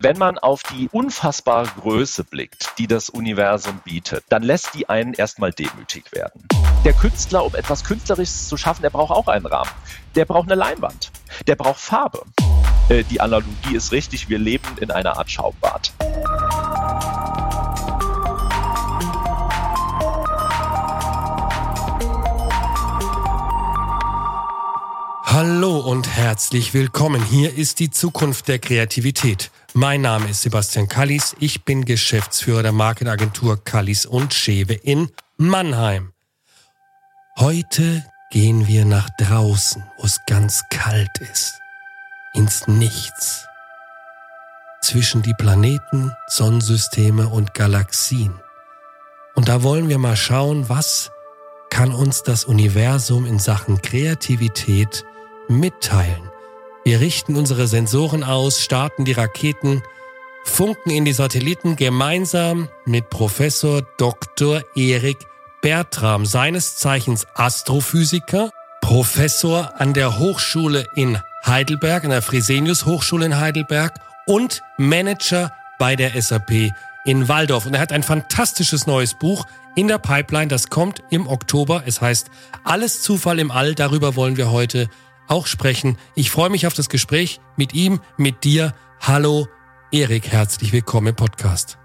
Wenn man auf die unfassbare Größe blickt, die das Universum bietet, dann lässt die einen erstmal demütig werden. Der Künstler, um etwas Künstlerisches zu schaffen, der braucht auch einen Rahmen. Der braucht eine Leinwand. Der braucht Farbe. Die Analogie ist richtig, wir leben in einer Art Schaumbad. Hallo und herzlich willkommen. Hier ist die Zukunft der Kreativität. Mein Name ist Sebastian Kallis. Ich bin Geschäftsführer der Markenagentur Kallis & Schewe in Mannheim. Heute gehen wir nach draußen, wo es ganz kalt ist. Ins Nichts. Zwischen die Planeten, Sonnensysteme und Galaxien. Und da wollen wir mal schauen, was kann uns das Universum in Sachen Kreativität mitteilen. Wir richten unsere Sensoren aus, starten die Raketen, funken in die Satelliten gemeinsam mit Professor Dr. Erik Bertram, seines Zeichens Astrophysiker, Professor an der Hochschule in Heidelberg, an der Fresenius Hochschule in Heidelberg und Manager bei der SAP in Walldorf. Und er hat ein fantastisches neues Buch in der Pipeline, das kommt im Oktober. Es heißt Alles Zufall im All. Darüber wollen wir heute auch sprechen. Ich freue mich auf das Gespräch mit ihm, mit dir. Hallo Erik, herzlich willkommen im Podcast.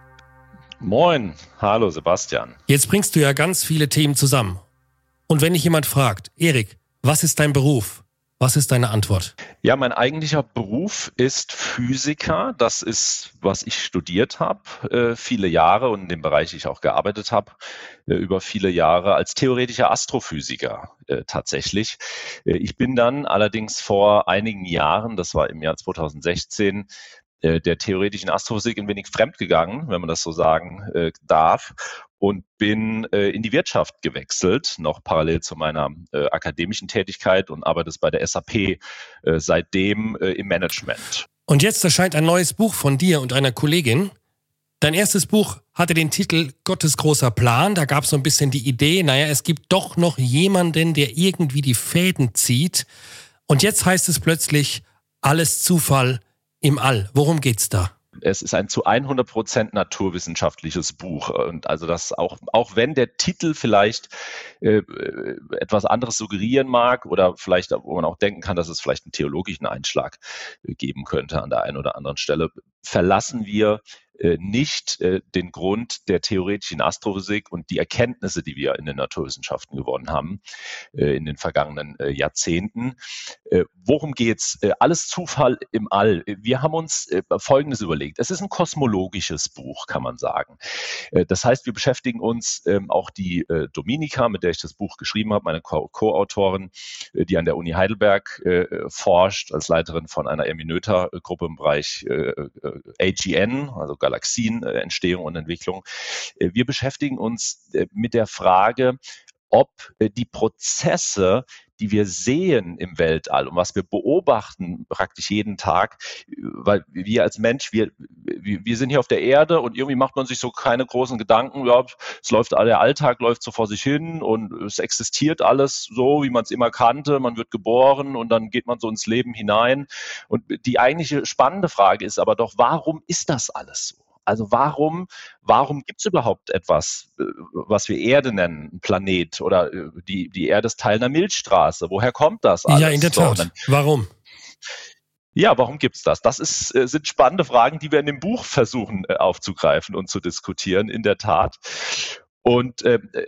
Moin, hallo Sebastian. Jetzt bringst du ja ganz viele Themen zusammen. Und wenn dich jemand fragt, Erik, was ist dein Beruf? Was ist deine Antwort? Ja, mein eigentlicher Beruf ist Physiker. Das ist, was ich studiert habe, viele Jahre und in dem Bereich ich auch gearbeitet habe, über viele Jahre als theoretischer Astrophysiker tatsächlich. Ich bin dann allerdings vor einigen Jahren, das war im Jahr 2016, der theoretischen Astrophysik ein wenig fremdgegangen, wenn man das so sagen darf, und bin in die Wirtschaft gewechselt, noch parallel zu meiner akademischen Tätigkeit und arbeite bei der SAP seitdem im Management. Und jetzt erscheint ein neues Buch von dir und einer Kollegin. Dein erstes Buch hatte den Titel Gottes großer Plan. Da gab es so ein bisschen die Idee, es gibt doch noch jemanden, der irgendwie die Fäden zieht. Und jetzt heißt es plötzlich, alles Zufall im All. Worum geht's da? Es ist ein zu 100% naturwissenschaftliches Buch. Und also das auch wenn der Titel vielleicht etwas anderes suggerieren mag oder vielleicht, wo man auch denken kann, dass es vielleicht einen theologischen Einschlag geben könnte an der einen oder anderen Stelle, verlassen wir nicht den Grund der theoretischen Astrophysik und die Erkenntnisse, die wir in den Naturwissenschaften gewonnen haben in den vergangenen Jahrzehnten. Worum geht's? Alles Zufall im All. Wir haben uns Folgendes überlegt. Es ist ein kosmologisches Buch, kann man sagen. Das heißt, wir beschäftigen uns, auch die Dominika, mit der ich das Buch geschrieben habe, meine Co-Autorin, die an der Uni Heidelberg forscht, als Leiterin von einer Erminöter-Gruppe im Bereich AGN, also Galaxienentstehung und Entwicklung. Wir beschäftigen uns mit der Frage, ob die Prozesse, die wir sehen im Weltall und was wir beobachten praktisch jeden Tag, weil wir als Mensch, wir sind hier auf der Erde und irgendwie macht man sich so keine großen Gedanken, ja, der Alltag läuft so vor sich hin und es existiert alles so, wie man es immer kannte, man wird geboren und dann geht man so ins Leben hinein. Und die eigentliche spannende Frage ist aber doch, warum ist das alles so? Also warum gibt es überhaupt etwas, was wir Erde nennen, ein Planet, oder die Erde ist Teil einer Milchstraße? Woher kommt das alles? Ja, in der Tat. Warum? Ja, warum gibt's das? Das sind spannende Fragen, die wir in dem Buch versuchen aufzugreifen und zu diskutieren, in der Tat. Und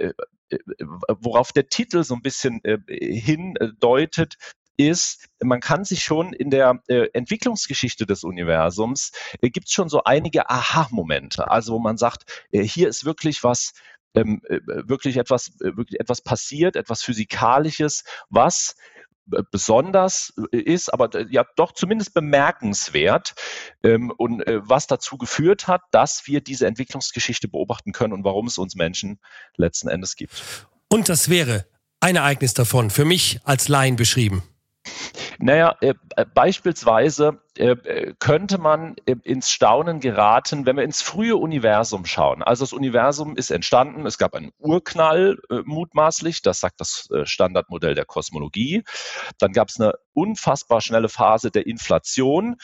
worauf der Titel so ein bisschen hindeutet, ist, man kann sich schon in der Entwicklungsgeschichte des Universums, gibt es schon so einige Aha-Momente, also wo man sagt, hier ist wirklich wirklich etwas passiert, etwas Physikalisches, was besonders ist, aber ja doch zumindest bemerkenswert und was dazu geführt hat, dass wir diese Entwicklungsgeschichte beobachten können und warum es uns Menschen letzten Endes gibt. Und das wäre ein Ereignis davon, für mich als Laien beschrieben. Naja, beispielsweise könnte man ins Staunen geraten, wenn wir ins frühe Universum schauen. Also das Universum ist entstanden, es gab einen Urknall mutmaßlich, das sagt das Standardmodell der Kosmologie. Dann gab es eine unfassbar schnelle Phase der Inflation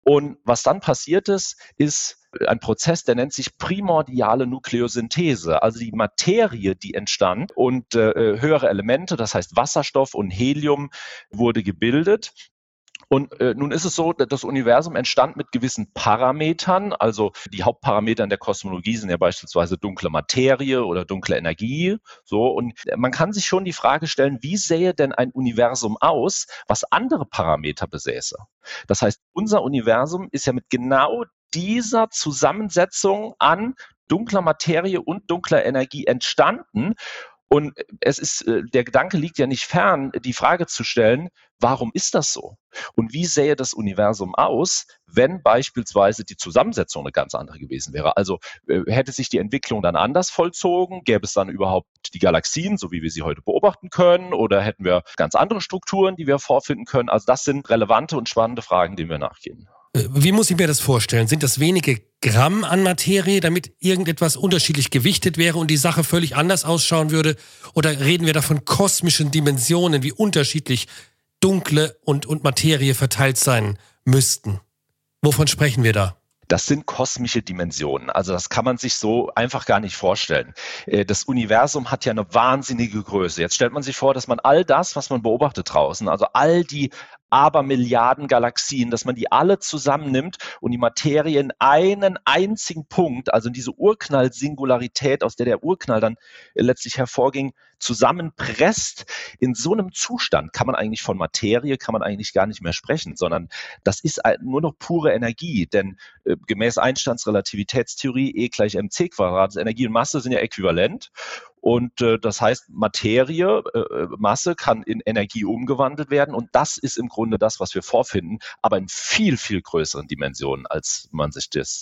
Und was dann passiert ist ein Prozess, der nennt sich primordiale Nukleosynthese, also die Materie, die entstand und höhere Elemente, das heißt Wasserstoff und Helium, wurde gebildet. Und nun ist es so, das Universum entstand mit gewissen Parametern. Also die Hauptparameter in der Kosmologie sind ja beispielsweise dunkle Materie oder dunkle Energie. So, und man kann sich schon die Frage stellen, wie sähe denn ein Universum aus, was andere Parameter besäße? Das heißt, unser Universum ist ja mit genau dieser Zusammensetzung an dunkler Materie und dunkler Energie entstanden. Und der Gedanke liegt ja nicht fern, die Frage zu stellen, warum ist das so? Und wie sähe das Universum aus, wenn beispielsweise die Zusammensetzung eine ganz andere gewesen wäre? Also hätte sich die Entwicklung dann anders vollzogen? Gäbe es dann überhaupt die Galaxien, so wie wir sie heute beobachten können? Oder hätten wir ganz andere Strukturen, die wir vorfinden können? Also das sind relevante und spannende Fragen, denen wir nachgehen. Wie muss ich mir das vorstellen? Sind das wenige Gramm an Materie, damit irgendetwas unterschiedlich gewichtet wäre und die Sache völlig anders ausschauen würde? Oder reden wir da von kosmischen Dimensionen, wie unterschiedlich dunkle und Materie verteilt sein müssten? Wovon sprechen wir da? Das sind kosmische Dimensionen. Also das kann man sich so einfach gar nicht vorstellen. Das Universum hat ja eine wahnsinnige Größe. Jetzt stellt man sich vor, dass man all das, was man beobachtet draußen, also all die Abermilliarden Galaxien, dass man die alle zusammennimmt und die Materie in einen einzigen Punkt, also in diese Urknall-Singularität, aus der Urknall dann letztlich hervorging, zusammenpresst. In so einem Zustand kann man eigentlich von Materie, kann man eigentlich gar nicht mehr sprechen, sondern das ist nur noch pure Energie, denn gemäß Einsteins Relativitätstheorie E gleich mc Quadrat, Energie und Masse sind ja äquivalent. Und das heißt, Materie, Masse kann in Energie umgewandelt werden. Und das ist im Grunde das, was wir vorfinden, aber in viel, viel größeren Dimensionen, als man sich das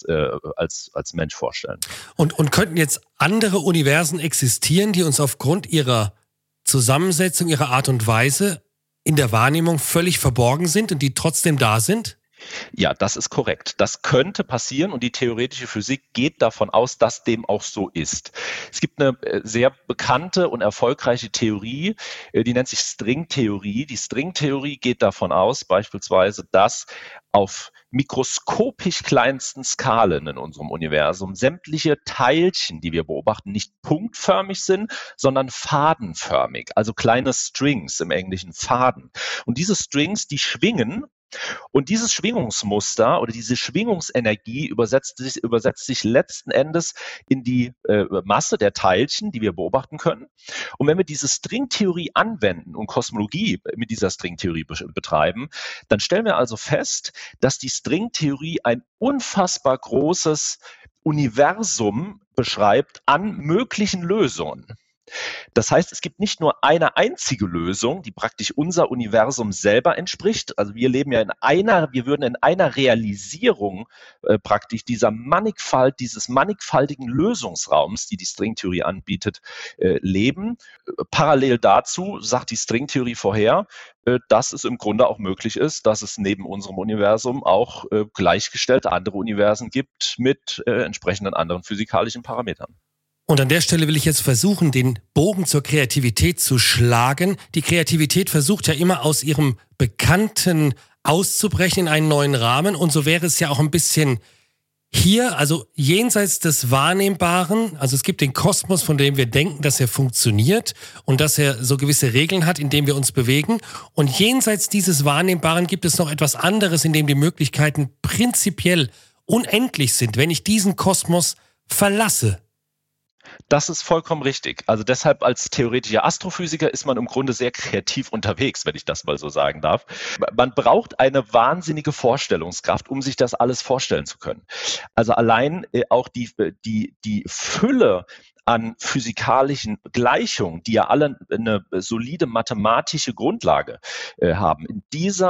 als Mensch vorstellen. Und könnten jetzt andere Universen existieren, die uns aufgrund ihrer Zusammensetzung, ihrer Art und Weise in der Wahrnehmung völlig verborgen sind und die trotzdem da sind? Ja, das ist korrekt. Das könnte passieren und die theoretische Physik geht davon aus, dass dem auch so ist. Es gibt eine sehr bekannte und erfolgreiche Theorie, die nennt sich Stringtheorie. Die Stringtheorie geht davon aus, beispielsweise, dass auf mikroskopisch kleinsten Skalen in unserem Universum sämtliche Teilchen, die wir beobachten, nicht punktförmig sind, sondern fadenförmig, also kleine Strings im Englischen Faden. Und diese Strings, die schwingen. Und dieses Schwingungsmuster oder diese Schwingungsenergie übersetzt sich letzten Endes in die Masse der Teilchen, die wir beobachten können. Und wenn wir diese Stringtheorie anwenden und Kosmologie mit dieser Stringtheorie betreiben, dann stellen wir also fest, dass die Stringtheorie ein unfassbar großes Universum beschreibt an möglichen Lösungen. Das heißt, es gibt nicht nur eine einzige Lösung, die praktisch unser Universum selber entspricht. Also wir leben ja wir würden in einer Realisierung praktisch dieses mannigfaltigen Lösungsraums, die Stringtheorie anbietet, leben. Parallel dazu sagt die Stringtheorie vorher, dass es im Grunde auch möglich ist, dass es neben unserem Universum auch gleichgestellte andere Universen gibt mit entsprechenden anderen physikalischen Parametern. Und an der Stelle will ich jetzt versuchen, den Bogen zur Kreativität zu schlagen. Die Kreativität versucht ja immer aus ihrem Bekannten auszubrechen in einen neuen Rahmen. Und so wäre es ja auch ein bisschen hier, also jenseits des Wahrnehmbaren. Also es gibt den Kosmos, von dem wir denken, dass er funktioniert und dass er so gewisse Regeln hat, in denen wir uns bewegen. Und jenseits dieses Wahrnehmbaren gibt es noch etwas anderes, in dem die Möglichkeiten prinzipiell unendlich sind, wenn ich diesen Kosmos verlasse. Das ist vollkommen richtig. Also deshalb als theoretischer Astrophysiker ist man im Grunde sehr kreativ unterwegs, wenn ich das mal so sagen darf. Man braucht eine wahnsinnige Vorstellungskraft, um sich das alles vorstellen zu können. Also allein auch die Fülle an physikalischen Gleichungen, die ja alle eine solide mathematische Grundlage haben. In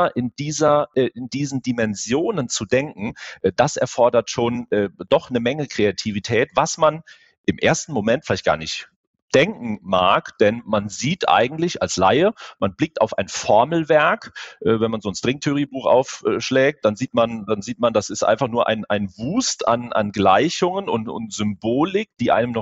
diesen Dimensionen zu denken, das erfordert schon doch eine Menge Kreativität, was man im ersten Moment vielleicht gar nicht denken mag, denn man sieht eigentlich als Laie, man blickt auf ein Formelwerk, wenn man so ein Stringtheoriebuch aufschlägt, dann sieht man, das ist einfach nur ein Wust an Gleichungen und Symbolik, die einem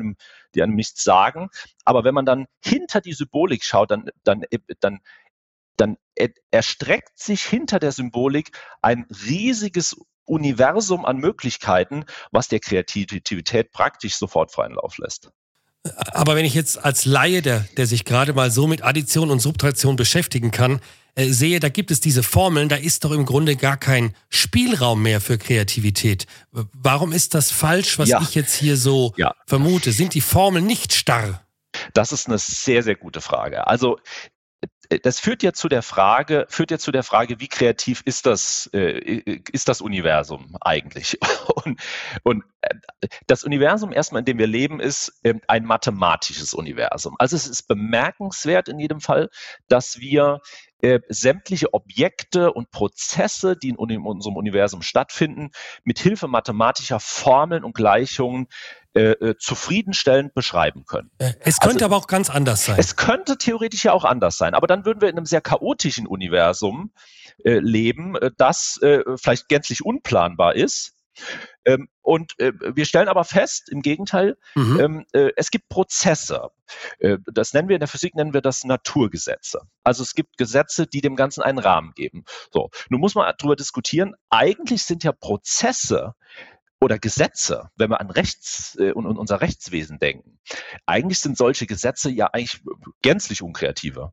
nichts sagen. Aber wenn man dann hinter die Symbolik schaut, dann dann erstreckt sich hinter der Symbolik ein riesiges Universum an Möglichkeiten, was der Kreativität praktisch sofort freien Lauf lässt. Aber wenn ich jetzt als Laie, der sich gerade mal so mit Addition und Subtraktion beschäftigen kann, sehe, da gibt es diese Formeln, da ist doch im Grunde gar kein Spielraum mehr für Kreativität. Warum ist das falsch, was ich jetzt hier so vermute? Sind die Formeln nicht starr? Das ist eine sehr, sehr gute Frage. Also das führt ja zu der Frage, wie kreativ ist das Universum eigentlich? Und das Universum erstmal, in dem wir leben, ist ein mathematisches Universum. Also es ist bemerkenswert in jedem Fall, dass wir sämtliche Objekte und Prozesse, die in unserem Universum stattfinden, mit Hilfe mathematischer Formeln und Gleichungen zufriedenstellend beschreiben können. Es könnte aber auch ganz anders sein. Es könnte theoretisch ja auch anders sein, aber dann würden wir in einem sehr chaotischen Universum leben, das vielleicht gänzlich unplanbar ist. Wir stellen aber fest, im Gegenteil, es gibt Prozesse. Das nennen wir in der Physik, das Naturgesetze. Also es gibt Gesetze, die dem Ganzen einen Rahmen geben. So, nun muss man darüber diskutieren, eigentlich sind ja Prozesse oder Gesetze, wenn wir an Rechts und unser Rechtswesen denken, eigentlich sind solche Gesetze ja eigentlich gänzlich unkreative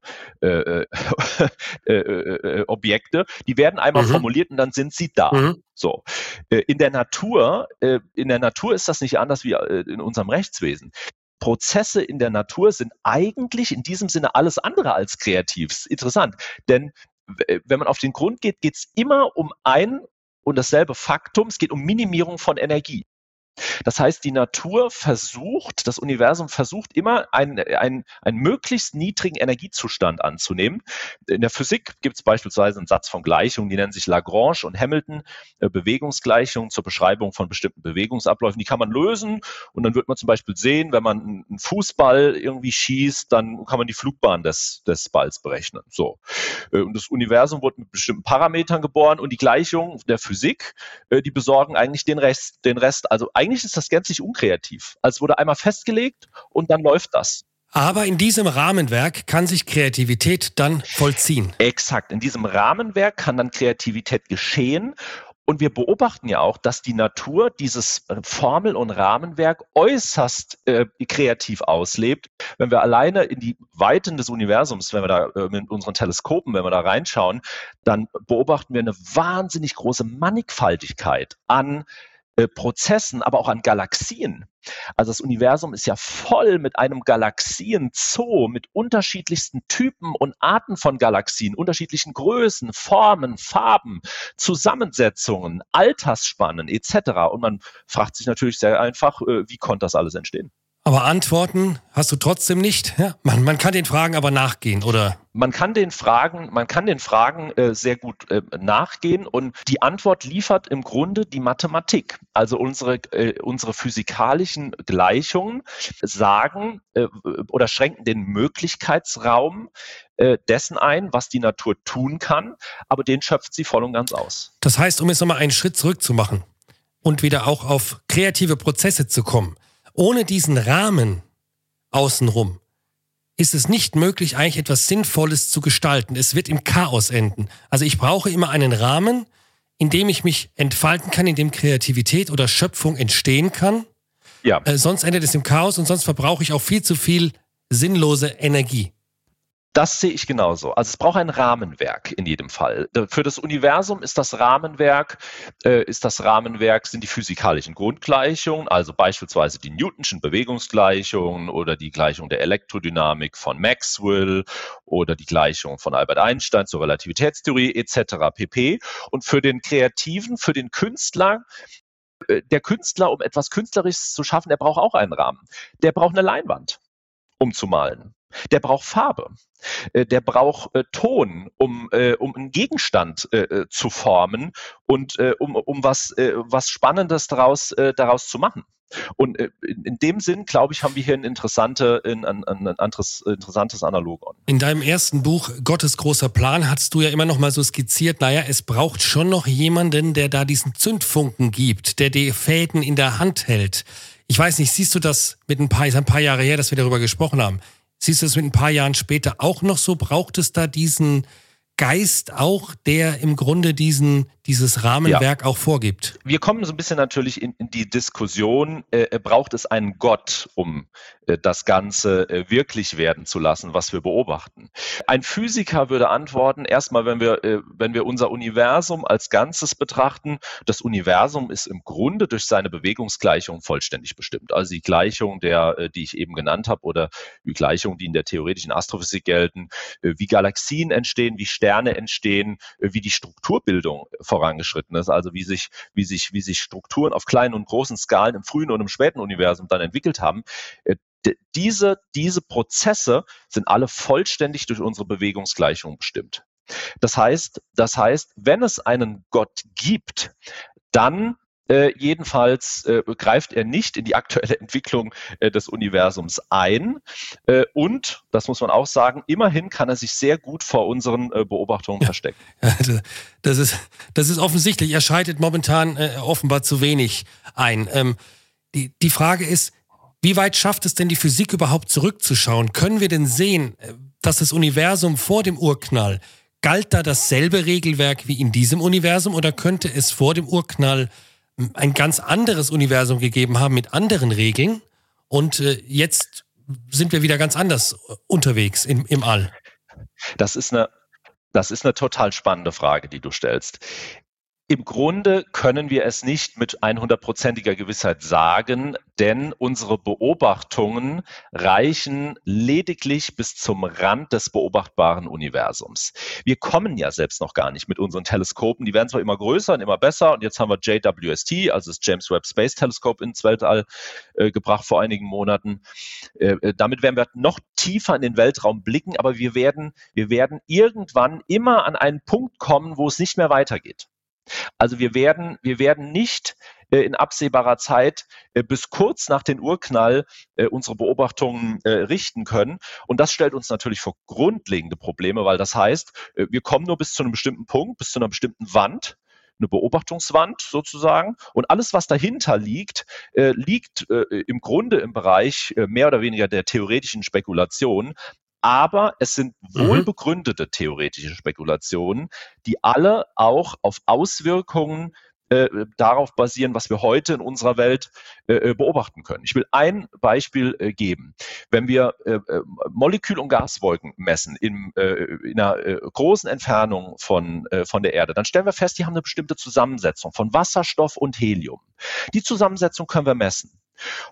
Objekte. Die werden einmal formuliert und dann sind sie da. So. In der Natur ist das nicht anders wie in unserem Rechtswesen. Prozesse in der Natur sind eigentlich in diesem Sinne alles andere als kreativ. Ist interessant, denn wenn man auf den Grund geht, geht es immer um ein und dasselbe Faktum, es geht um Minimierung von Energie. Das heißt, die Natur versucht, das Universum versucht immer einen möglichst niedrigen Energiezustand anzunehmen. In der Physik gibt es beispielsweise einen Satz von Gleichungen, die nennen sich Lagrange und Hamilton Bewegungsgleichungen zur Beschreibung von bestimmten Bewegungsabläufen. Die kann man lösen und dann wird man zum Beispiel sehen, wenn man einen Fußball irgendwie schießt, dann kann man die Flugbahn des Balls berechnen. So. Und das Universum wurde mit bestimmten Parametern geboren und die Gleichungen der Physik, die besorgen eigentlich den Rest. Also eigentlich ist das gänzlich unkreativ. Es wurde einmal festgelegt und dann läuft das. Aber in diesem Rahmenwerk kann sich Kreativität dann vollziehen. Exakt. In diesem Rahmenwerk kann dann Kreativität geschehen. Und wir beobachten ja auch, dass die Natur dieses Formel- und Rahmenwerk äußerst kreativ auslebt. Wenn wir alleine in die Weiten des Universums, wenn wir da mit unseren Teleskopen, wenn wir da reinschauen, dann beobachten wir eine wahnsinnig große Mannigfaltigkeit an Prozessen, aber auch an Galaxien. Also das Universum ist ja voll mit einem Galaxienzoo, mit unterschiedlichsten Typen und Arten von Galaxien, unterschiedlichen Größen, Formen, Farben, Zusammensetzungen, Altersspannen etc. Und man fragt sich natürlich sehr einfach, wie konnte das alles entstehen? Aber Antworten hast du trotzdem nicht. Ja? Man kann den Fragen aber nachgehen, oder? Man kann den Fragen sehr gut nachgehen und die Antwort liefert im Grunde die Mathematik. Also unsere physikalischen Gleichungen sagen oder schränken den Möglichkeitsraum dessen ein, was die Natur tun kann, aber den schöpft sie voll und ganz aus. Das heißt, um jetzt nochmal einen Schritt zurück zu machen und wieder auch auf kreative Prozesse zu kommen, ohne diesen Rahmen außenrum ist es nicht möglich, eigentlich etwas Sinnvolles zu gestalten. Es wird im Chaos enden. Also ich brauche immer einen Rahmen, in dem ich mich entfalten kann, in dem Kreativität oder Schöpfung entstehen kann. Ja. Sonst endet es im Chaos und sonst verbrauche ich auch viel zu viel sinnlose Energie. Das sehe ich genauso. Also es braucht ein Rahmenwerk in jedem Fall. Für das Universum sind das Rahmenwerk, sind die physikalischen Grundgleichungen, also beispielsweise die Newtonschen Bewegungsgleichungen oder die Gleichung der Elektrodynamik von Maxwell oder die Gleichung von Albert Einstein zur Relativitätstheorie etc. pp. Und für den Kreativen, für den Künstler, der Künstler, um etwas Künstlerisches zu schaffen, der braucht auch einen Rahmen. Der braucht eine Leinwand, um zu malen. Der braucht Farbe, der braucht Ton, um einen Gegenstand zu formen und um was Spannendes daraus zu machen. Und in dem Sinn, glaube ich, haben wir hier ein interessantes Analogon. In deinem ersten Buch Gottes großer Plan hast du ja immer noch mal so skizziert, es braucht schon noch jemanden, der da diesen Zündfunken gibt, der die Fäden in der Hand hält. Ich weiß nicht, siehst du das ist ein paar Jahre her, dass wir darüber gesprochen haben. Siehst du es mit ein paar Jahren später auch noch so? Braucht es da diesen Geist auch, der im Grunde dieses Rahmenwerk auch vorgibt. Wir kommen so ein bisschen natürlich in die Diskussion, braucht es einen Gott, um das Ganze wirklich werden zu lassen, was wir beobachten? Ein Physiker würde antworten, erstmal, wenn wir unser Universum als Ganzes betrachten, das Universum ist im Grunde durch seine Bewegungsgleichung vollständig bestimmt. Also die Gleichung, die ich eben genannt habe, oder die Gleichungen, die in der theoretischen Astrophysik gelten, wie Galaxien entstehen, wie Sterne entstehen, wie die Strukturbildung vorangeschritten ist, also wie sich Strukturen auf kleinen und großen Skalen im frühen und im späten Universum dann entwickelt haben. Diese Prozesse sind alle vollständig durch unsere Bewegungsgleichung bestimmt. Das heißt, wenn es einen Gott gibt, dann jedenfalls greift er nicht in die aktuelle Entwicklung des Universums ein. Und, das muss man auch sagen, immerhin kann er sich sehr gut vor unseren Beobachtungen verstecken. Das ist offensichtlich. Er schaltet momentan offenbar zu wenig ein. Die Frage ist, wie weit schafft es denn die Physik überhaupt zurückzuschauen? Können wir denn sehen, dass das Universum vor dem Urknall, galt da dasselbe Regelwerk wie in diesem Universum, oder könnte es vor dem Urknall ein ganz anderes Universum gegeben haben mit anderen Regeln, und jetzt sind wir wieder ganz anders unterwegs im All? Das ist eine total spannende Frage, die du stellst. Im Grunde können wir es nicht mit 100%iger Gewissheit sagen, denn unsere Beobachtungen reichen lediglich bis zum Rand des beobachtbaren Universums. Wir kommen ja selbst noch gar nicht mit unseren Teleskopen. Die werden zwar immer größer und immer besser, und jetzt haben wir JWST, also das James Webb Space Telescope, ins Weltall gebracht vor einigen Monaten. Damit werden wir noch tiefer in den Weltraum blicken, aber wir werden irgendwann immer an einen Punkt kommen, wo es nicht mehr weitergeht. Also wir werden nicht in absehbarer Zeit bis kurz nach dem Urknall unsere Beobachtungen richten können. Und das stellt uns natürlich vor grundlegende Probleme, weil das heißt, wir kommen nur bis zu einem bestimmten Punkt, bis zu einer bestimmten Wand, eine Beobachtungswand sozusagen. Und alles, was dahinter liegt, liegt im Grunde im Bereich mehr oder weniger der theoretischen Spekulation. Aber es sind wohlbegründete theoretische Spekulationen, die alle auch auf Auswirkungen darauf basieren, was wir heute in unserer Welt beobachten können. Ich will ein Beispiel geben. Wenn wir Molekül- und Gaswolken messen in einer großen Entfernung von der Erde, dann stellen wir fest, die haben eine bestimmte Zusammensetzung von Wasserstoff und Helium. Die Zusammensetzung können wir messen.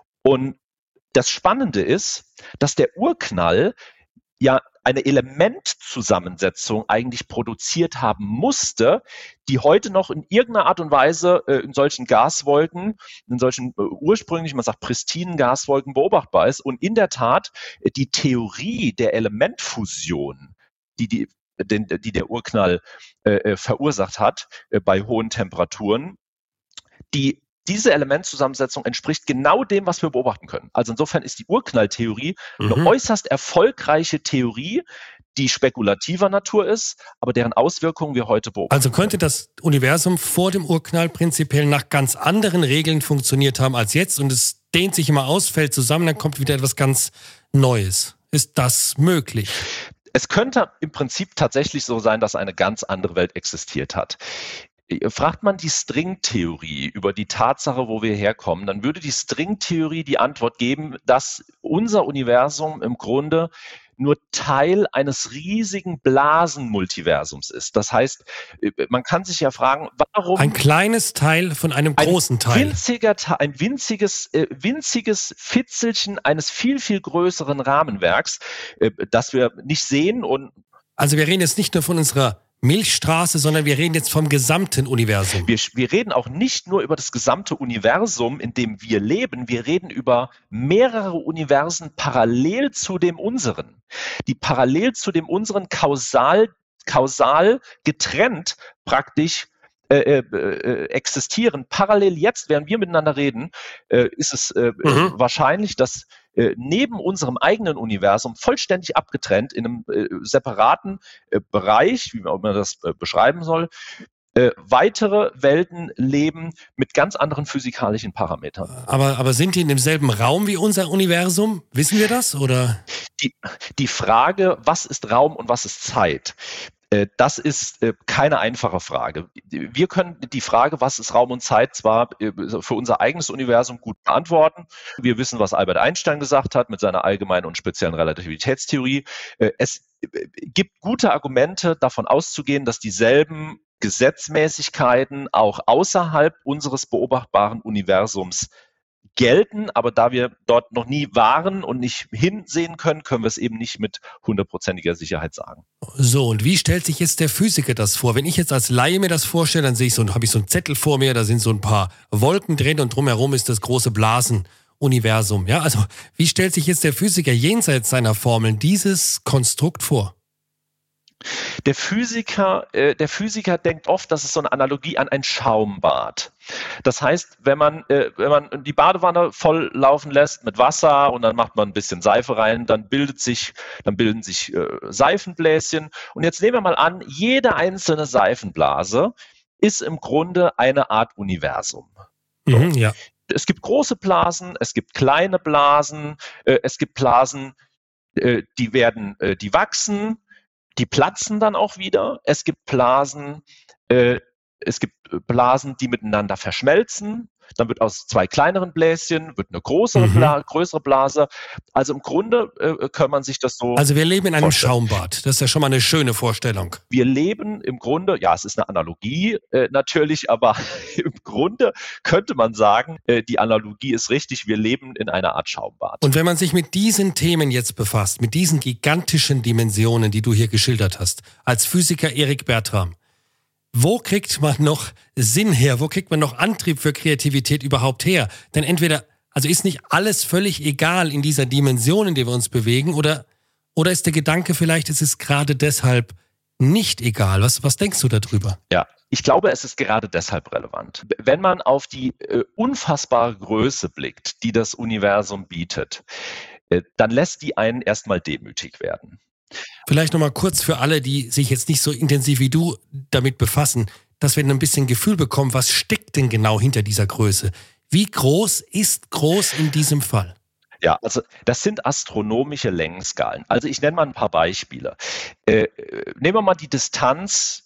Und das Spannende ist, dass der Urknall ja eine Elementzusammensetzung eigentlich produziert haben musste, die heute noch in irgendeiner Art und Weise in solchen Gaswolken, in solchen ursprünglich, man sagt, pristinen Gaswolken beobachtbar ist. Und in der Tat, die Theorie der Elementfusion, die der Urknall verursacht hat bei hohen Temperaturen, diese Elementzusammensetzung entspricht genau dem, was wir beobachten können. Also insofern ist die Urknalltheorie eine äußerst erfolgreiche Theorie, die spekulativer Natur ist, aber deren Auswirkungen wir heute beobachten. Also könnte das Universum vor dem Urknall prinzipiell nach ganz anderen Regeln funktioniert haben als jetzt, und es dehnt sich immer aus, fällt zusammen, dann kommt wieder etwas ganz Neues. Ist das möglich? Es könnte im Prinzip tatsächlich so sein, dass eine ganz andere Welt existiert hat. Fragt man die Stringtheorie über die Tatsache, wo wir herkommen, dann würde die Stringtheorie die Antwort geben, dass unser Universum im Grunde nur Teil eines riesigen Blasenmultiversums ist. Das heißt, man kann sich ja fragen, warum... Ein kleines Teil von einem großen Teil. Ein winziges Fitzelchen eines viel, viel größeren Rahmenwerks, das wir nicht sehen. Und also wir reden jetzt nicht nur von unserer Milchstraße, sondern wir reden jetzt vom gesamten Universum. Wir reden auch nicht nur über das gesamte Universum, in dem wir leben, wir reden über mehrere Universen parallel zu dem unseren, die parallel zu dem unseren kausal getrennt praktisch existieren. Parallel jetzt, während wir miteinander reden, ist es wahrscheinlich, dass neben unserem eigenen Universum vollständig abgetrennt in einem separaten Bereich, wie man das beschreiben soll, weitere Welten leben mit ganz anderen physikalischen Parametern. Aber sind die in demselben Raum wie unser Universum? Wissen wir das? Oder? Die Frage, was ist Raum und was ist Zeit, Das ist keine einfache Frage. Wir können die Frage, was ist Raum und Zeit, zwar für unser eigenes Universum gut beantworten. Wir wissen, was Albert Einstein gesagt hat mit seiner allgemeinen und speziellen Relativitätstheorie. Es gibt gute Argumente, davon auszugehen, dass dieselben Gesetzmäßigkeiten auch außerhalb unseres beobachtbaren Universums gelten, aber da wir dort noch nie waren und nicht hinsehen können, können wir es eben nicht mit 100%iger Sicherheit sagen. So, und wie stellt sich jetzt der Physiker das vor? Wenn ich jetzt als Laie mir das vorstelle, dann habe ich so einen Zettel vor mir, da sind so ein paar Wolken drin und drumherum ist das große Blasenuniversum. Ja, also wie stellt sich jetzt der Physiker jenseits seiner Formeln dieses Konstrukt vor? Der Physiker denkt oft, das ist so eine Analogie an ein Schaumbad. Das heißt, wenn man die Badewanne voll laufen lässt mit Wasser und dann macht man ein bisschen Seife rein, dann bilden sich Seifenbläschen. Und jetzt nehmen wir mal an, jede einzelne Seifenblase ist im Grunde eine Art Universum. Ja. Es gibt große Blasen, es gibt kleine Blasen, es gibt Blasen, die wachsen. Die platzen dann auch wieder. Es gibt Blasen, die miteinander verschmelzen. Dann wird aus zwei kleineren Bläschen wird eine größere Blase. Also im Grunde kann man sich das so Also wir leben in einem vorstellen. Schaumbad. Das ist ja schon mal eine schöne Vorstellung. Wir leben im Grunde, ja, es ist eine Analogie natürlich, aber im Grunde könnte man sagen, die Analogie ist richtig, wir leben in einer Art Schaumbad. Und wenn man sich mit diesen Themen jetzt befasst, mit diesen gigantischen Dimensionen, die du hier geschildert hast, als Physiker Erik Bertram, wo kriegt man noch Sinn her? Wo kriegt man noch Antrieb für Kreativität überhaupt her? Denn also ist nicht alles völlig egal in dieser Dimension, in der wir uns bewegen, oder ist der Gedanke vielleicht, es ist gerade deshalb nicht egal? Was denkst du darüber? Ja, ich glaube, es ist gerade deshalb relevant. Wenn man auf die unfassbare Größe blickt, die das Universum bietet, dann lässt die einen erstmal demütig werden. Vielleicht nochmal kurz für alle, die sich jetzt nicht so intensiv wie du damit befassen, dass wir ein bisschen Gefühl bekommen, was steckt denn genau hinter dieser Größe? Wie groß ist groß in diesem Fall? Ja, also das sind astronomische Längenskalen. Also ich nenne mal ein paar Beispiele. Nehmen wir mal die Distanz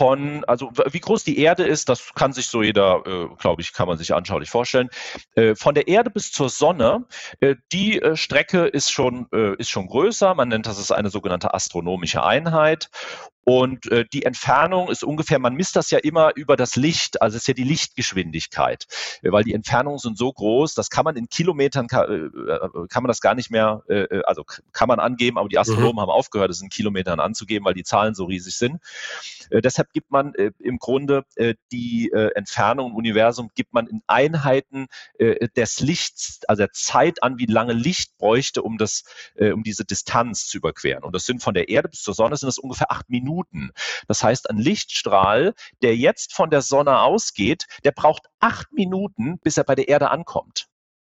also wie groß die Erde ist, das kann sich so jeder, glaube ich, kann man sich anschaulich vorstellen. Von der Erde bis zur Sonne, die Strecke ist schon größer. Man nennt das eine sogenannte astronomische Einheit. Und die Entfernung ist ungefähr, man misst das ja immer über das Licht, also es ist ja die Lichtgeschwindigkeit, weil die Entfernungen sind so groß, das kann man in Kilometern, kann man das gar nicht mehr, also kann man angeben, aber die Astronomen haben aufgehört, es in Kilometern anzugeben, weil die Zahlen so riesig sind. Deshalb gibt man im Grunde die Entfernung im Universum, gibt man in Einheiten des Lichts, also der Zeit an, wie lange Licht bräuchte, um diese Distanz zu überqueren. Und das sind von der Erde bis zur Sonne sind das ungefähr 8 Minuten. Das heißt, ein Lichtstrahl, der jetzt von der Sonne ausgeht, der braucht 8 Minuten, bis er bei der Erde ankommt.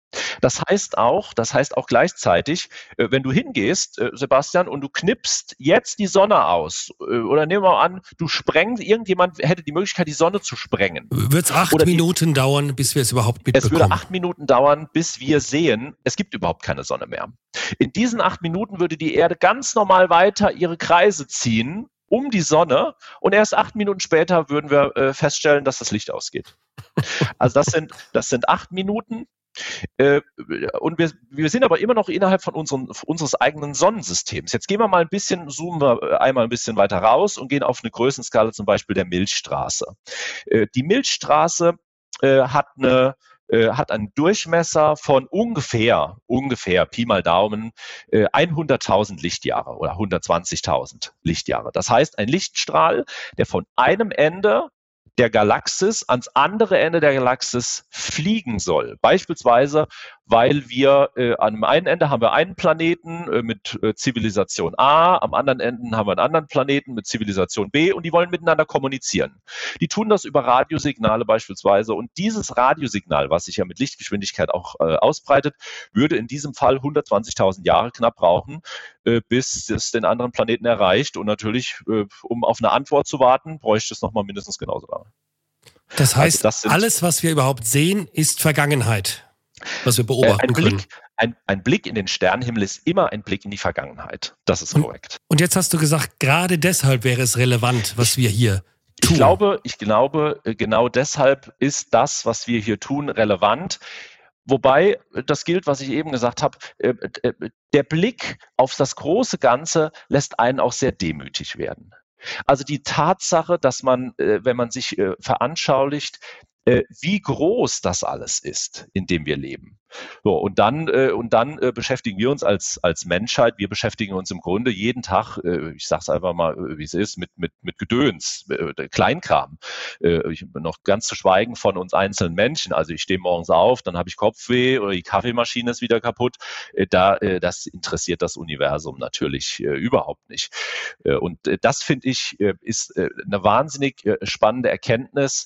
Das heißt auch gleichzeitig, wenn du hingehst, Sebastian, und du knippst jetzt die Sonne aus, oder nehmen wir mal an, irgendjemand hätte die Möglichkeit, die Sonne zu sprengen. Wird es 8 Minuten dauern, bis wir es überhaupt mitbekommen? Es würde 8 Minuten dauern, bis wir sehen, es gibt überhaupt keine Sonne mehr. In diesen 8 Minuten würde die Erde ganz normal weiter ihre Kreise ziehen um die Sonne und erst 8 Minuten später würden wir feststellen, dass das Licht ausgeht. Also das sind 8 Minuten. Und wir sind aber immer noch innerhalb von unseres eigenen Sonnensystems. Jetzt zoomen wir einmal ein bisschen weiter raus und gehen auf eine Größenskala zum Beispiel der Milchstraße. Die Milchstraße hat einen Durchmesser von ungefähr Pi mal Daumen 100.000 Lichtjahre oder 120.000 Lichtjahre. Das heißt, ein Lichtstrahl, der von einem Ende der Galaxis ans andere Ende der Galaxis fliegen soll. Beispielsweise, weil wir am einen Ende haben wir einen Planeten mit Zivilisation A, am anderen Ende haben wir einen anderen Planeten mit Zivilisation B und die wollen miteinander kommunizieren. Die tun das über Radiosignale beispielsweise und dieses Radiosignal, was sich ja mit Lichtgeschwindigkeit auch ausbreitet, würde in diesem Fall 120.000 Jahre knapp brauchen, bis es den anderen Planeten erreicht und natürlich, um auf eine Antwort zu warten, bräuchte es nochmal mindestens genauso lange. Das heißt, alles, was wir überhaupt sehen, ist Vergangenheit, was wir beobachten können. ein Blick in den Sternenhimmel ist immer ein Blick in die Vergangenheit. Das ist korrekt. Und jetzt hast du gesagt, gerade deshalb wäre es relevant, was wir hier tun. Ich glaube, genau deshalb ist das, was wir hier tun, relevant. Wobei, das gilt, was ich eben gesagt habe, der Blick auf das große Ganze lässt einen auch sehr demütig werden. Also die Tatsache, dass man, wenn man sich veranschaulicht, wie groß das alles ist, in dem wir leben. So, und dann beschäftigen wir uns als Menschheit, wir beschäftigen uns im Grunde jeden Tag, ich sage es einfach mal, wie es ist, mit Gedöns, Kleinkram. Noch ganz zu schweigen von uns einzelnen Menschen. Also ich stehe morgens auf, dann habe ich Kopfweh oder die Kaffeemaschine ist wieder kaputt. Das interessiert das Universum natürlich überhaupt nicht. Und das, finde ich, ist eine wahnsinnig spannende Erkenntnis.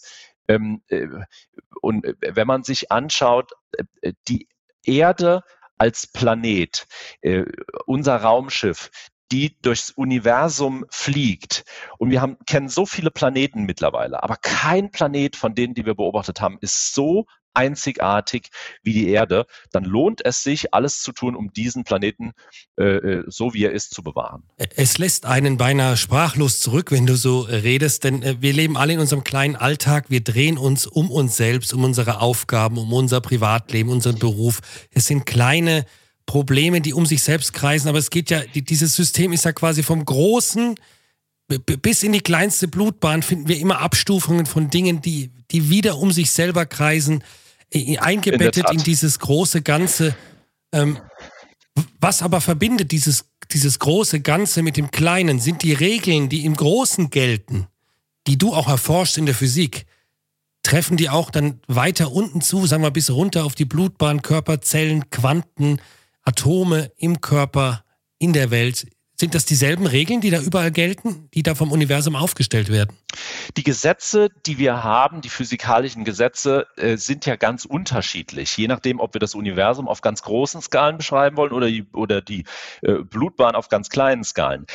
Und wenn man sich anschaut, die Erde als Planet, unser Raumschiff, die durchs Universum fliegt. Und wir kennen so viele Planeten mittlerweile, aber kein Planet von denen, die wir beobachtet haben, ist so einzigartig wie die Erde. Dann lohnt es sich, alles zu tun, um diesen Planeten, so wie er ist, zu bewahren. Es lässt einen beinahe sprachlos zurück, wenn du so redest, denn wir leben alle in unserem kleinen Alltag. Wir drehen uns um uns selbst, um unsere Aufgaben, um unser Privatleben, unseren Beruf. Es sind kleine Probleme, die um sich selbst kreisen, aber es geht ja, dieses System ist ja quasi vom Großen bis in die kleinste Blutbahn finden wir immer Abstufungen von Dingen, die wieder um sich selber kreisen, eingebettet in dieses große Ganze. Was aber verbindet dieses große Ganze mit dem Kleinen, sind die Regeln, die im Großen gelten, die du auch erforschst in der Physik. Treffen die auch dann weiter unten zu, sagen wir bis runter auf die Blutbahn, Körperzellen, Quanten, Atome im Körper, in der Welt? Sind das dieselben Regeln, die da überall gelten, die da vom Universum aufgestellt werden? Die Gesetze, die wir haben, die physikalischen Gesetze, sind ja ganz unterschiedlich, je nachdem, ob wir das Universum auf ganz großen Skalen beschreiben wollen oder die Blutbahn auf ganz kleinen Skalen.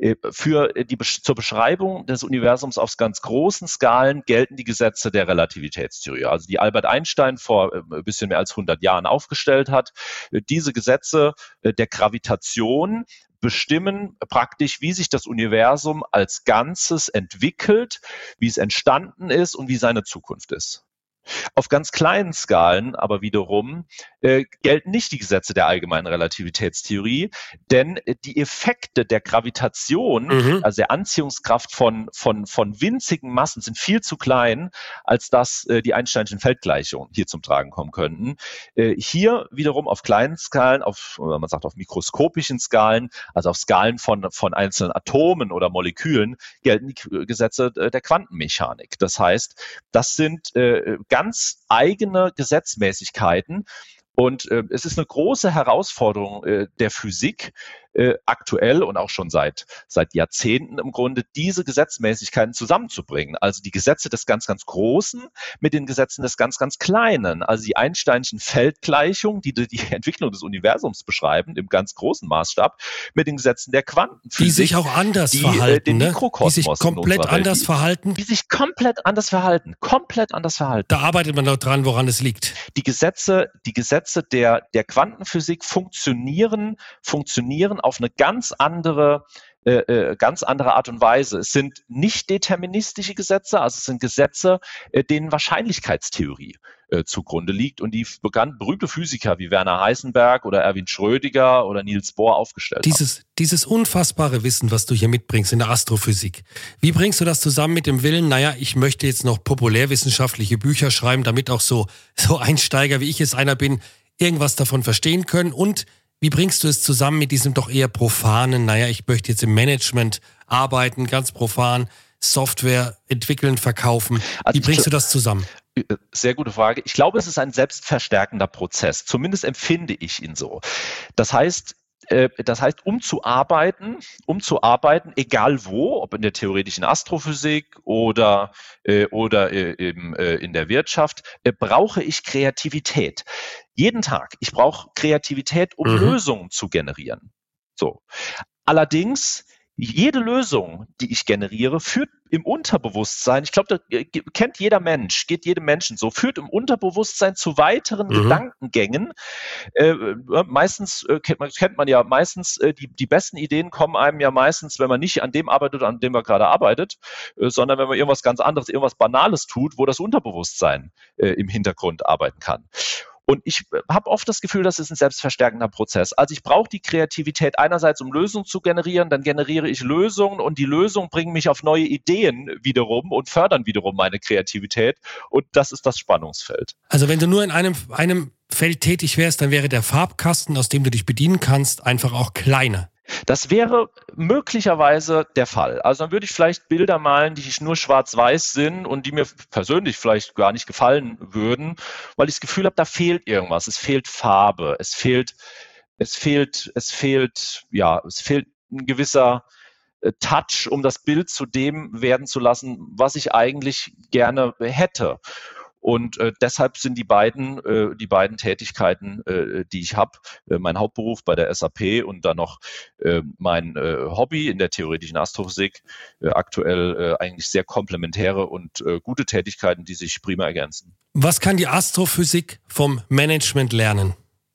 Zur Beschreibung des Universums auf ganz großen Skalen gelten die Gesetze der Relativitätstheorie, also die Albert Einstein vor ein bisschen mehr als 100 Jahren aufgestellt hat. Diese Gesetze der Gravitation bestimmen praktisch, wie sich das Universum als Ganzes entwickelt, wie es entstanden ist und wie seine Zukunft ist. Auf ganz kleinen Skalen aber wiederum gelten nicht die Gesetze der allgemeinen Relativitätstheorie, denn die Effekte der Gravitation, also der Anziehungskraft von winzigen Massen, sind viel zu klein, als dass die Einsteinschen Feldgleichungen hier zum Tragen kommen könnten. Hier wiederum auf kleinen Skalen, man sagt auf mikroskopischen Skalen, also auf Skalen von einzelnen Atomen oder Molekülen, gelten die Gesetze der Quantenmechanik. Das heißt, das sind ganz eigene Gesetzmäßigkeiten. Und es ist eine große Herausforderung der Physik, aktuell und auch schon seit Jahrzehnten im Grunde, diese Gesetzmäßigkeiten zusammenzubringen. Also die Gesetze des ganz, ganz Großen mit den Gesetzen des ganz, ganz Kleinen. Also die Einsteinschen Feldgleichungen, die die Entwicklung des Universums beschreiben, im ganz großen Maßstab, mit den Gesetzen der Quantenphysik. Die sich auch anders verhalten, den Mikrokosmos die sich komplett anders verhalten. Die sich komplett anders verhalten. Da arbeitet man doch dran, woran es liegt. Die Gesetze der Quantenphysik funktionieren auf eine ganz andere Art und Weise. Es sind nicht deterministische Gesetze, also es sind Gesetze, denen Wahrscheinlichkeitstheorie zugrunde liegt und die berühmte Physiker wie Werner Heisenberg oder Erwin Schrödinger oder Niels Bohr aufgestellt haben. Dieses unfassbare Wissen, was du hier mitbringst in der Astrophysik, wie bringst du das zusammen mit dem Willen, ich möchte jetzt noch populärwissenschaftliche Bücher schreiben, damit auch so Einsteiger, wie ich es einer bin, irgendwas davon verstehen können, und wie bringst du es zusammen mit diesem doch eher profanen, ich möchte jetzt im Management arbeiten, ganz profan, Software entwickeln, verkaufen. Wie bringst du das zusammen? Sehr gute Frage. Ich glaube, es ist ein selbstverstärkender Prozess. Zumindest empfinde ich ihn so. Das heißt, um zu arbeiten, egal wo, ob in der theoretischen Astrophysik oder eben in der Wirtschaft, brauche ich Kreativität. Jeden Tag. Ich brauche Kreativität, um Lösungen zu generieren. So. Allerdings Jede Lösung, die ich generiere, führt im Unterbewusstsein, ich glaube, das kennt jeder Mensch, geht jedem Menschen so, führt im Unterbewusstsein zu weiteren Gedankengängen. Meistens kennt man ja meistens, die besten Ideen kommen einem ja meistens, wenn man nicht an dem arbeitet, an dem man gerade arbeitet, sondern wenn man irgendwas ganz anderes, irgendwas Banales tut, wo das Unterbewusstsein im Hintergrund arbeiten kann. Und ich habe oft das Gefühl, das ist ein selbstverstärkender Prozess. Also ich brauche die Kreativität einerseits, um Lösungen zu generieren, dann generiere ich Lösungen und die Lösungen bringen mich auf neue Ideen wiederum und fördern wiederum meine Kreativität. Und das ist das Spannungsfeld. Also wenn du nur in einem Feld tätig wärst, dann wäre der Farbkasten, aus dem du dich bedienen kannst, einfach auch kleiner. Das wäre möglicherweise der Fall. Also dann würde ich vielleicht Bilder malen, die nur schwarz-weiß sind und die mir persönlich vielleicht gar nicht gefallen würden, weil ich das Gefühl habe, da fehlt irgendwas. Es fehlt Farbe, es fehlt ein gewisser Touch, um das Bild zu dem werden zu lassen, was ich eigentlich gerne hätte. Und deshalb sind die beiden Tätigkeiten, die ich habe, mein Hauptberuf bei der SAP und dann noch mein Hobby in der theoretischen Astrophysik, aktuell eigentlich sehr komplementäre und gute Tätigkeiten, die sich prima ergänzen. Was kann die Astrophysik vom Management lernen?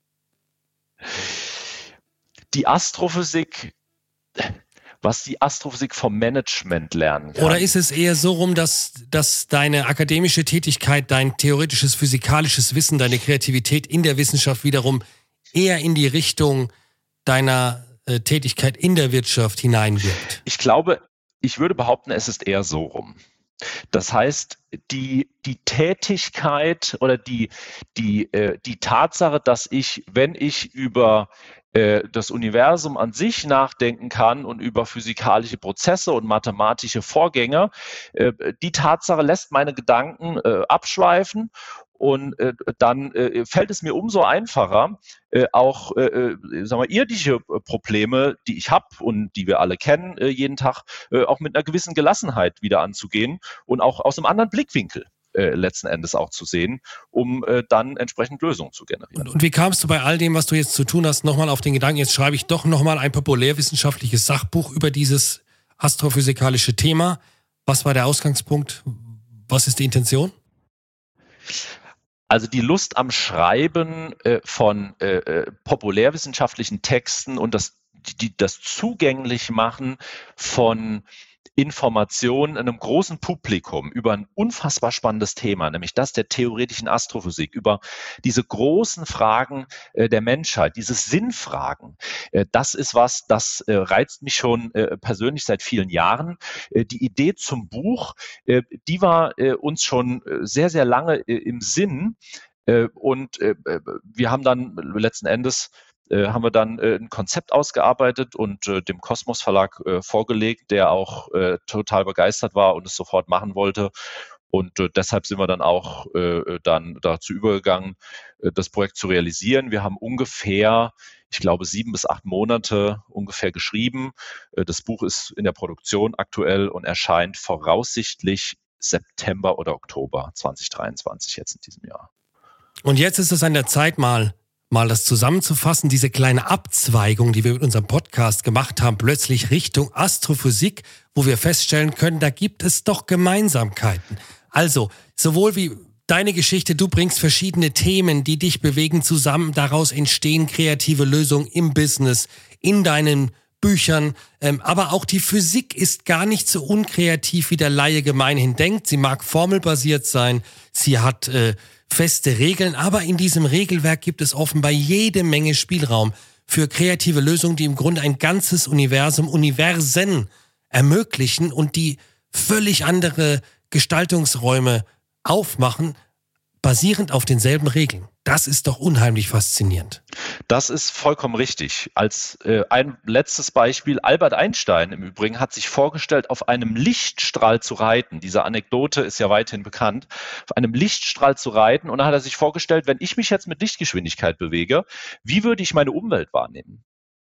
Was die Astrophysik vom Management lernen kann. Oder ist es eher so rum, dass deine akademische Tätigkeit, dein theoretisches, physikalisches Wissen, deine Kreativität in der Wissenschaft wiederum eher in die Richtung deiner Tätigkeit in der Wirtschaft hineinwirkt? Ich glaube, ich würde behaupten, es ist eher so rum. Das heißt, die Tätigkeit oder die Tatsache, dass ich, wenn ich über das Universum an sich nachdenken kann und über physikalische Prozesse und mathematische Vorgänge, die Tatsache lässt meine Gedanken abschweifen. Und dann fällt es mir umso einfacher, auch irdische Probleme, die ich habe und die wir alle kennen jeden Tag, auch mit einer gewissen Gelassenheit wieder anzugehen und auch aus einem anderen Blickwinkel letzten Endes auch zu sehen, um dann entsprechend Lösungen zu generieren. Und wie kamst du bei all dem, was du jetzt zu tun hast, nochmal auf den Gedanken, jetzt schreibe ich doch nochmal ein populärwissenschaftliches Sachbuch über dieses astrophysikalische Thema? Was war der Ausgangspunkt? Was ist die Intention? Also die Lust am Schreiben von populärwissenschaftlichen Texten und das Zugänglichmachen von Informationen einem großen Publikum über ein unfassbar spannendes Thema, nämlich das der theoretischen Astrophysik, über diese großen Fragen der Menschheit, diese Sinnfragen. Das ist was, das reizt mich schon persönlich seit vielen Jahren. Die Idee zum Buch, die war uns schon sehr, sehr lange im Sinn. Und wir haben dann letzten Endes ein Konzept ausgearbeitet und dem Kosmos Verlag vorgelegt, der auch total begeistert war und es sofort machen wollte. Und deshalb sind wir dann auch dann dazu übergegangen, das Projekt zu realisieren. Wir haben ungefähr, ich glaube, 7 bis 8 Monate ungefähr geschrieben. Das Buch ist in der Produktion aktuell und erscheint voraussichtlich September oder Oktober 2023 jetzt in diesem Jahr. Und jetzt ist es an der Zeit, mal das zusammenzufassen, diese kleine Abzweigung, die wir mit unserem Podcast gemacht haben, plötzlich Richtung Astrophysik, wo wir feststellen können, da gibt es doch Gemeinsamkeiten. Also, sowohl wie deine Geschichte, du bringst verschiedene Themen, die dich bewegen, zusammen, daraus entstehen kreative Lösungen im Business, in deinen Büchern, aber auch die Physik ist gar nicht so unkreativ, wie der Laie gemeinhin denkt. Sie mag formelbasiert sein, sie hat feste Regeln, aber in diesem Regelwerk gibt es offenbar jede Menge Spielraum für kreative Lösungen, die im Grunde ein ganzes Universen ermöglichen und die völlig andere Gestaltungsräume aufmachen, basierend auf denselben Regeln. Das ist doch unheimlich faszinierend. Das ist vollkommen richtig. Als ein letztes Beispiel, Albert Einstein im Übrigen hat sich vorgestellt, auf einem Lichtstrahl zu reiten. Diese Anekdote ist ja weithin bekannt. Auf einem Lichtstrahl zu reiten und dann hat er sich vorgestellt, wenn ich mich jetzt mit Lichtgeschwindigkeit bewege, wie würde ich meine Umwelt wahrnehmen?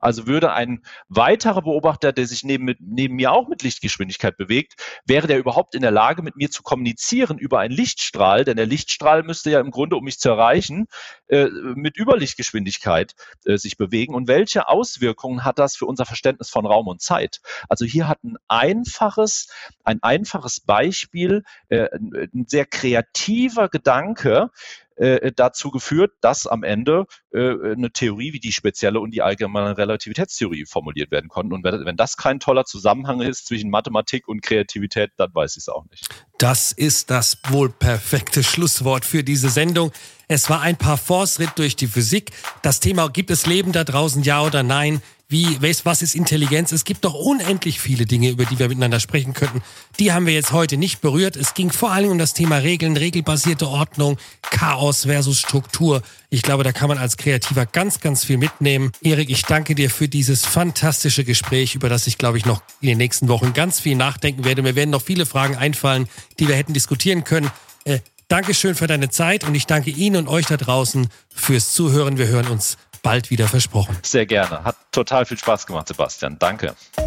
Also würde ein weiterer Beobachter, der sich neben mir auch mit Lichtgeschwindigkeit bewegt, wäre der überhaupt in der Lage, mit mir zu kommunizieren über einen Lichtstrahl? Denn der Lichtstrahl müsste ja im Grunde, um mich zu erreichen, mit Überlichtgeschwindigkeit sich bewegen. Und welche Auswirkungen hat das für unser Verständnis von Raum und Zeit? Also hier hat ein einfaches Beispiel, ein sehr kreativer Gedanke, dazu geführt, dass am Ende eine Theorie wie die spezielle und die allgemeine Relativitätstheorie formuliert werden konnten. Und wenn das kein toller Zusammenhang ist zwischen Mathematik und Kreativität, dann weiß ich es auch nicht. Das ist das wohl perfekte Schlusswort für diese Sendung. Es war ein Parforce-Ritt durch die Physik. Das Thema, gibt es Leben da draußen, ja oder nein? Was ist Intelligenz? Es gibt doch unendlich viele Dinge, über die wir miteinander sprechen könnten. Die haben wir jetzt heute nicht berührt. Es ging vor allem um das Thema Regeln, regelbasierte Ordnung, Chaos versus Struktur. Ich glaube, da kann man als Kreativer ganz, ganz viel mitnehmen. Erik, ich danke dir für dieses fantastische Gespräch, über das ich, glaube ich, noch in den nächsten Wochen ganz viel nachdenken werde. Mir werden noch viele Fragen einfallen, die wir hätten diskutieren können. Dankeschön für deine Zeit und ich danke Ihnen und euch da draußen fürs Zuhören. Wir hören uns bald wieder, versprochen. Sehr gerne. Hat total viel Spaß gemacht, Sebastian. Danke.